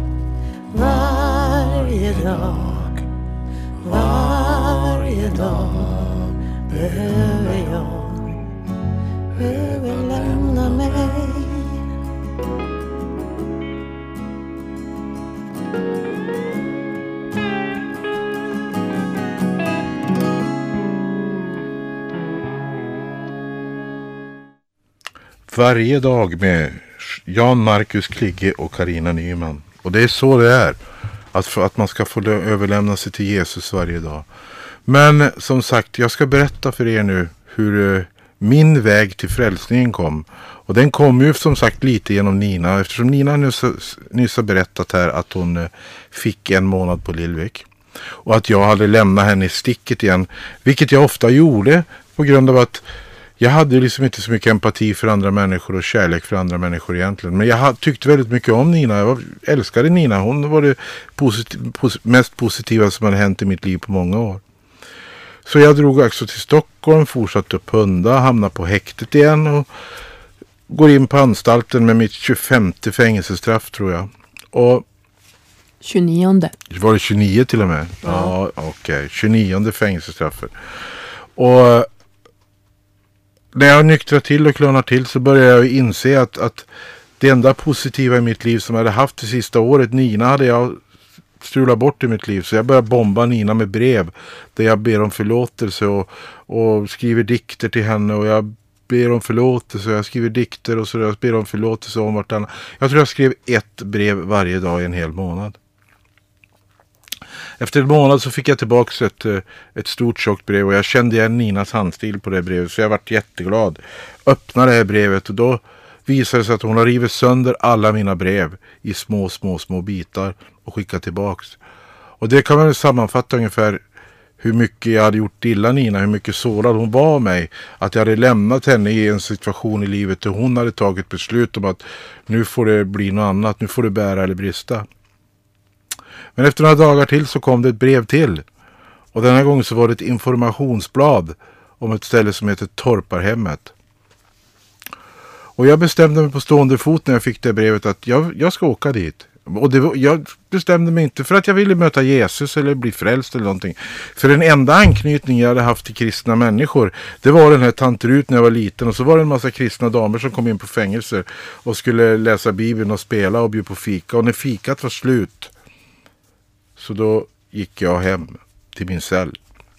varje dag, varje dag behöver jag överlämna mig. Varje dag med Jan Marcus Kligge och Carina Nyman. Och det är så det är. Att man ska få överlämna sig till Jesus varje dag. Men som sagt, jag ska berätta för er nu hur min väg till frälsningen kom. Och den kom ju som sagt lite genom Nina. Eftersom Nina nyss har berättat här att hon fick 1 månad på Lillvik. Och att jag hade lämnat henne i sticket igen. Vilket jag ofta gjorde på grund av att jag hade liksom inte så mycket empati för andra människor och kärlek för andra människor egentligen. Men jag tyckte väldigt mycket om Nina. Jag älskade Nina. Hon var det mest positiva som hade hänt i mitt liv på många år. Så jag drog också till Stockholm, fortsatte upp Hunda, hamnade på häktet igen och går in på anstalten med mitt 25:e fängelsestraff tror jag. Och 29. Var det 29 till och med? Ja, okej. 29:e fängelsestraffet. Och när jag nyktrar till och klönar till så börjar jag inse att det enda positiva i mitt liv som jag hade haft det sista året, Nina, hade jag strulat bort i mitt liv. Så jag börjar bomba Nina med brev där jag ber om förlåtelse och skriver dikter till henne och jag ber om förlåtelse och jag skriver dikter och så jag ber om förlåtelse om vartannat. Jag tror jag skrev 1 brev varje dag i en hel månad. Efter en månad så fick jag tillbaka ett stort tjockt brev och jag kände igen Ninas handstil på det brevet så jag varit jätteglad. Öppnade det här brevet och då visade det sig att hon har rivit sönder alla mina brev i små bitar och skickat tillbaks. Och det kan man sammanfatta ungefär hur mycket jag hade gjort illa Nina, hur mycket sårad hon var av mig. Att jag hade lämnat henne i en situation i livet där hon hade tagit beslut om att nu får det bli något annat, nu får det bära eller brista. Men efter några dagar till så kom det ett brev till. Och den här gången så var det ett informationsblad om ett ställe som heter Torparhemmet. Och jag bestämde mig på stående fot när jag fick det brevet att jag ska åka dit. Och jag bestämde mig inte för att jag ville möta Jesus eller bli frälst eller någonting. För den enda anknytning jag hade haft till kristna människor, det var den här tant Rut när jag var liten. Och så var det en massa kristna damer som kom in på fängelser och skulle läsa Bibeln och spela och bjuda på fika. Och när fikat var slut så då gick jag hem till min cell.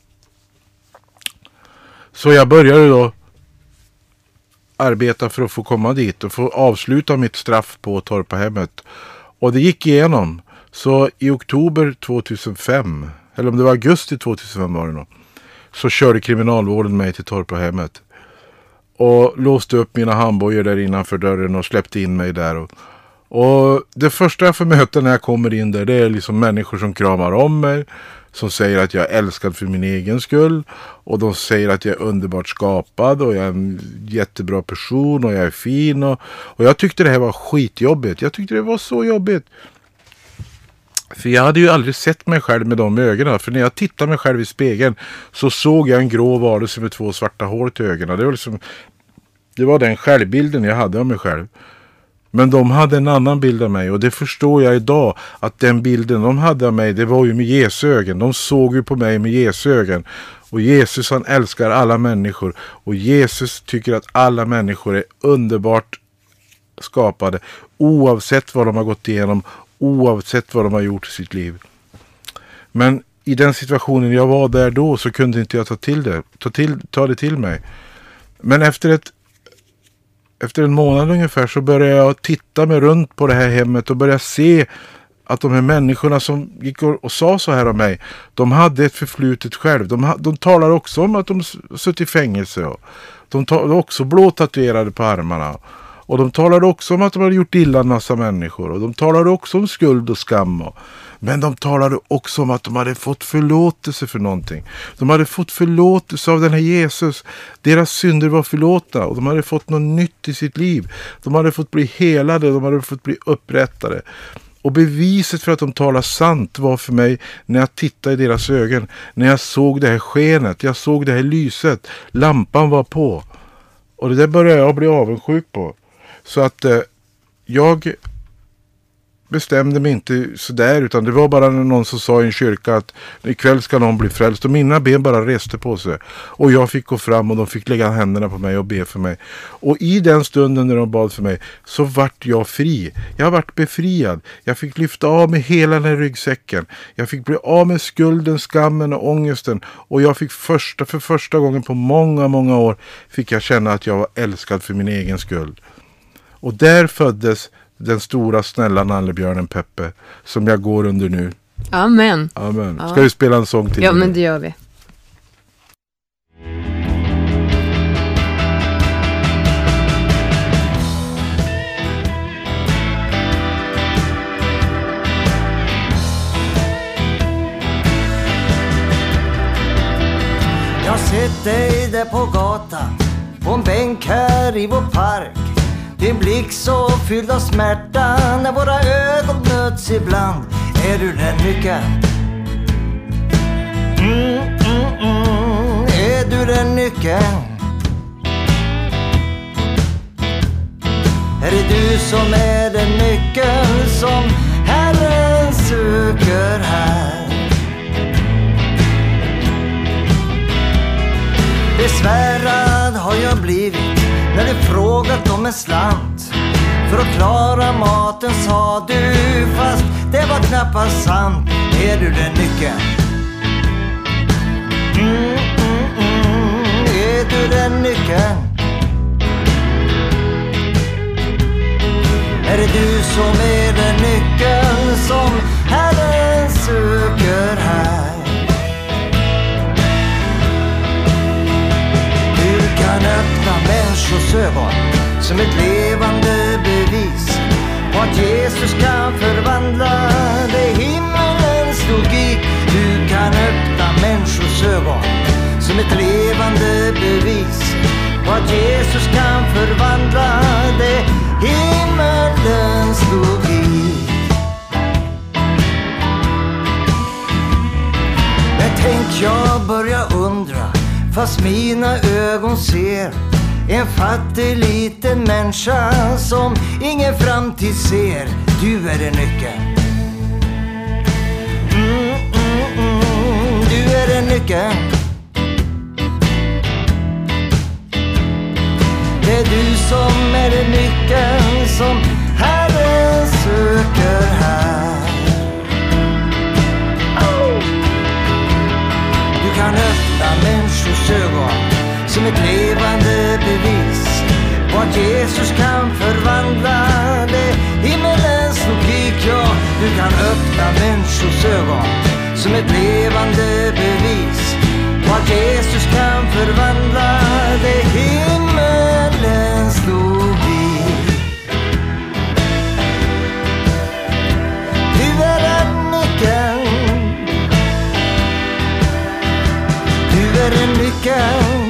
Så jag började då arbeta för att få komma dit och få avsluta mitt straff på Torparhemmet. Och det gick igenom. Så i oktober 2005, eller om det var augusti 2005 var det nog, så körde kriminalvården mig till Torparhemmet. Och låste upp mina handbojor där innanför dörren och släppte in mig där. Och det första jag får möta när jag kommer in där, det är liksom människor som kramar om mig. Som säger att jag är älskad för min egen skull. Och de säger att jag är underbart skapad. Och jag är en jättebra person. Och jag är fin. Och jag tyckte det här var skitjobbigt. Jag tyckte det var så jobbigt. För jag hade ju aldrig sett mig själv med de ögonen. För när jag tittade mig själv i spegeln så såg jag en grå varelse med 2 svarta hår till ögonen. Det var den självbilden jag hade av mig själv. Men de hade en annan bild av mig och det förstår jag idag att den bilden de hade av mig, det var ju med Jesu ögon. De såg ju på mig med Jesu ögon. Och Jesus, han älskar alla människor och Jesus tycker att alla människor är underbart skapade oavsett vad de har gått igenom, oavsett vad de har gjort i sitt liv. Men i den situationen jag var där då så kunde inte jag ta det till mig. Men efter en månad ungefär så började jag titta mig runt på det här hemmet och började se att de här människorna som gick och sa så här om mig, de hade ett förflutet själv. De talar också om att de suttit i fängelse. Och de var också blåtatuerade på armarna. Och de talade också om att de hade gjort illa en massa människor. Och de talade också om skuld och skam. Men de talade också om att de hade fått förlåtelse för någonting. De hade fått förlåtelse av den här Jesus. Deras synder var förlåtna och de hade fått något nytt i sitt liv. De hade fått bli helade, de hade fått bli upprättade. Och beviset för att de talar sant var för mig när jag tittade i deras ögon. När jag såg det här skenet, jag såg det här lyset. Lampan var på. Och det där började jag bli avundsjuk på. Så att jag bestämde mig inte sådär, utan det var bara någon som sa i en kyrka att ikväll ska någon bli frälst, och mina ben bara reste på sig och jag fick gå fram och de fick lägga händerna på mig och be för mig, och i den stunden när de bad för mig så vart jag fri. Jag vart befriad. Jag fick lyfta av mig hela den här ryggsäcken. Jag fick bli av med skulden, skammen och ångesten, och jag fick för första gången på många år fick jag känna att jag var älskad för min egen skull. Och där föddes den stora snälla nallebjörnen Peppe som jag går under nu. Amen. Amen. Ja. Ska vi spela en sång till? Ja, men det gör vi. Jag har sett dig där på gatan, på en bänk här i vår park. Din blick så fylld av smärta när våra ögon möts ibland. Är du den nyckeln? Är du den nyckeln? Är det du som är den nyckeln som Herren söker här? Besvärad har jag blivit när du frågat om en slant. För att klara maten sa du, fast det var knappast sant. Är du den nyckeln? Är du den nyckeln? Är det du som är den nyckeln som Herren söker här? Du kan öppna människors ögon som ett levande bevis på att Jesus kan förvandla det himmelens logik. Du kan öppna människors ögon som ett levande bevis på att Jesus kan förvandla det himmelens logik. Men tänk, jag börjar undra, fast mina ögon ser en fattig liten människa som ingen framtid ser. Du är den nyckeln. Du är den nyckeln. Det är du som är den nyckeln som Herren söker här. Du kan öppna människors ögon som ett levande bevis på att Jesus kan förvandla det himmelens logik. Ja, du kan öppna människors ögon som ett levande bevis på att Jesus kan förvandla det himmelens logik. Du är den nyckeln. Du är den nyckeln.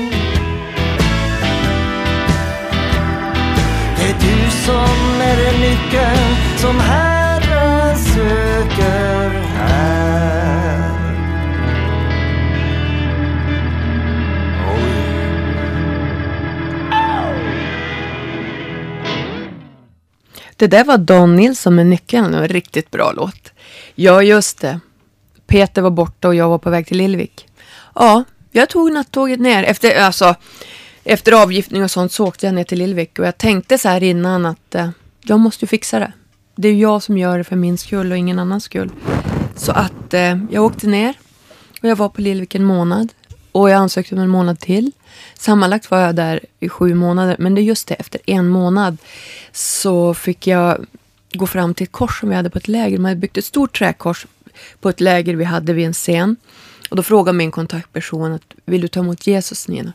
Du som är den nyckeln som Herren söker här. Det där var Don Nilsson med nyckeln, en riktigt bra låt. Ja, just det. Peter var borta och jag var på väg till Lillvik. Ja, jag tog nattåget ner. Efter avgiftning och sånt så åkte jag ner till Lillvik. Och jag tänkte så här innan att jag måste ju fixa det. Det är jag som gör det för min skull och ingen annans skull. Så att jag åkte ner. Och jag var på Lillvik en månad. Och jag ansökte om en månad till. Sammanlagt var jag där i 7 månader. Men det är just det, efter 1 månad så fick jag gå fram till ett kors som vi hade på ett läger. Man hade byggt ett stort träkors på ett läger vi hade vid en scen. Och då frågade min kontaktperson att vill du ta emot Jesus, Nina?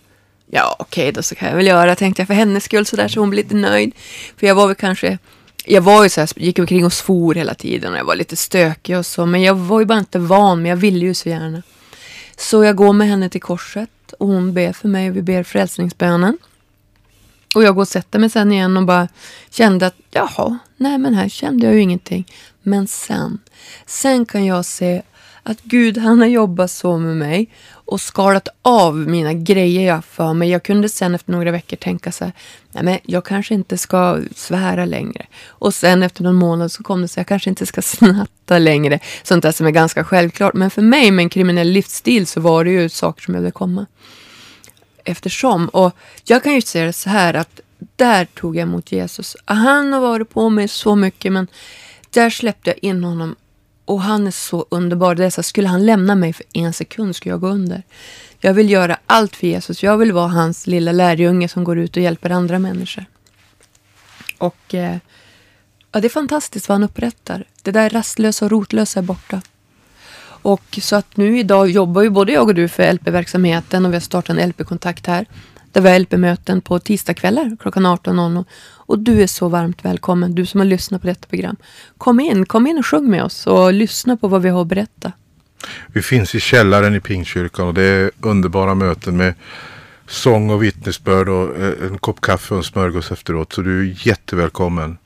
Ja, okej, då så kan jag väl göra, tänkte jag, för hennes skull så där, så hon blir lite nöjd. För jag var ju så här, gick omkring och svor hela tiden och jag var lite stökig och så, men jag var ju bara inte van, men jag ville ju så gärna. Så jag går med henne till korset och hon ber för mig och vi ber frälsningsbönen. Och jag går och sätter mig sen igen och bara kände att nej men här kände jag ju ingenting. Men sen kan jag se att Gud, han har jobbat så med mig och skalat av mina grejer jag för mig. Jag kunde sen efter några veckor tänka så här, nej men jag kanske inte ska svära längre. Och sen efter någon månad så kom det så jag kanske inte ska snatta längre. Sånt där som är ganska självklart. Men för mig med en kriminell livsstil så var det ju saker som behövde komma. Eftersom, och jag kan ju säga det så här att där tog jag emot Jesus. Han har varit på mig så mycket, men där släppte jag in honom. Och han är så underbar. Det är så, skulle han lämna mig för 1 sekund skulle jag gå under. Jag vill göra allt för Jesus. Jag vill vara hans lilla lärjunge som går ut och hjälper andra människor. Och det är fantastiskt vad han upprättar. Det där rastlösa och rotlösa är borta. Och så att nu idag jobbar ju både jag och du för LP-verksamheten och vi har startat en LP-kontakt här. Det var LP-möten på tisdagskvällar klockan 18.00. Och du är så varmt välkommen, du som har lyssnat på detta program. Kom in och sjung med oss och lyssna på vad vi har att berätta. Vi finns i källaren i Pingstkyrkan och det är underbara möten med sång och vittnesbörd och en kopp kaffe och en smörgås efteråt. Så du är jättevälkommen.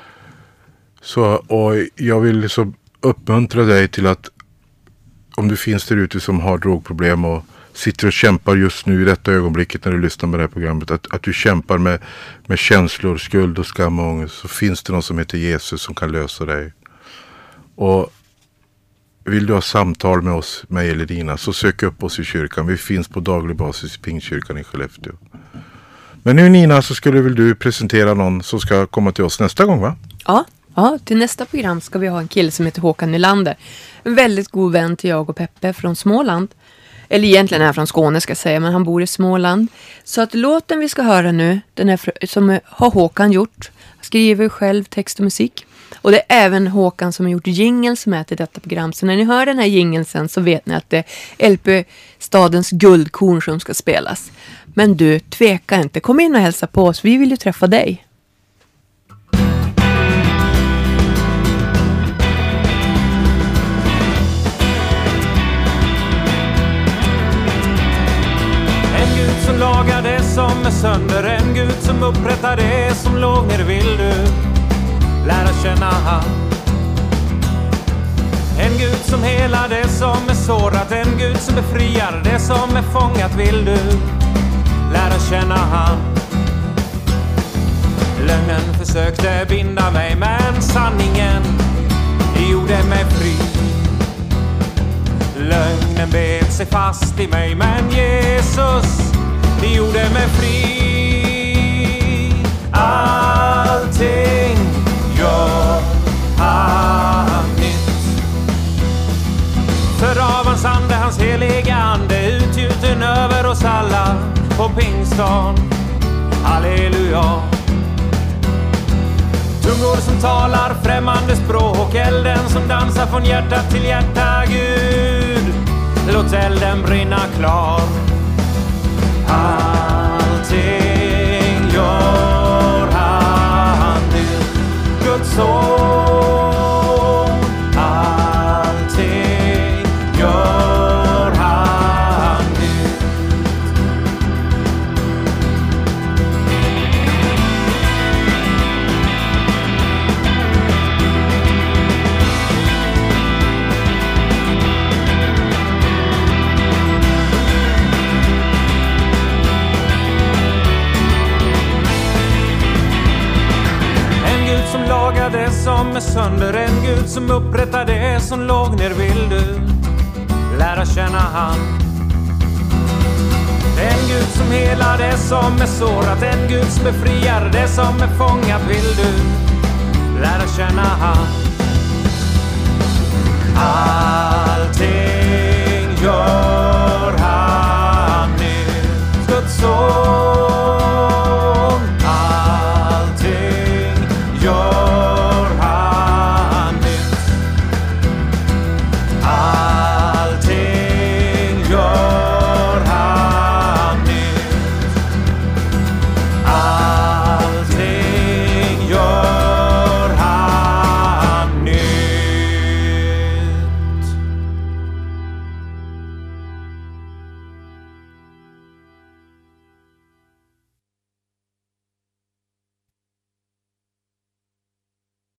Och jag vill liksom uppmuntra dig till att om du finns där ute som har drogproblem och sitter och kämpar just nu i detta ögonblicket när du lyssnar på det här programmet, att du kämpar med känslor, skuld och skam och ångest, så finns det någon som heter Jesus som kan lösa dig. Och vill du ha samtal med oss, mig eller Dina, så sök upp oss i kyrkan. Vi finns på daglig basis i Pingstkyrkan i Skellefteå. Men nu Nina, så skulle väl du presentera någon som ska komma till oss nästa gång, va? Ja, till nästa program ska vi ha en kille som heter Håkan Nylander. En väldigt god vän till jag och Peppe från Småland. Eller egentligen är från Skåne ska jag säga, men han bor i Småland. Så att låten vi ska höra nu, den är som har Håkan gjort. Han skriver själv text och musik. Och det är även Håkan som har gjort jingeln som är till detta program. Så när ni hör den här jingeln sen så vet ni att det är LP Stadens guldkorn som ska spelas. Men du, tveka inte. Kom in och hälsa på oss. Vi vill ju träffa dig. Som lagar det som är sönder, en Gud som upprättar det som låg ner. Vill du lära känna han? En Gud som helar det som är sårat, en Gud som befriar det som är fångat. Vill du lära känna han? Lögnen försökte binda mig, men sanningen gjorde mig fri. Lögnen bet sig fast i mig, men Jesus gjorde mig fri. Allting gör han nytt. För av hans ande, hans heliga ande, utgjuten över oss alla på pingsdagen. Halleluja. Tungor som talar främmande språk, elden som dansar från hjärta till hjärta. Gud, låt elden brinna klar. Allting gör han nu, Guds ord. Allting gör han nu. Som lagar det som är sönder, en Gud som upprättar det som låg ner. Vill du lära känna han? En Gud som helar det som är sårat, en Gud som befriar det som är fångat. Vill du lära känna han?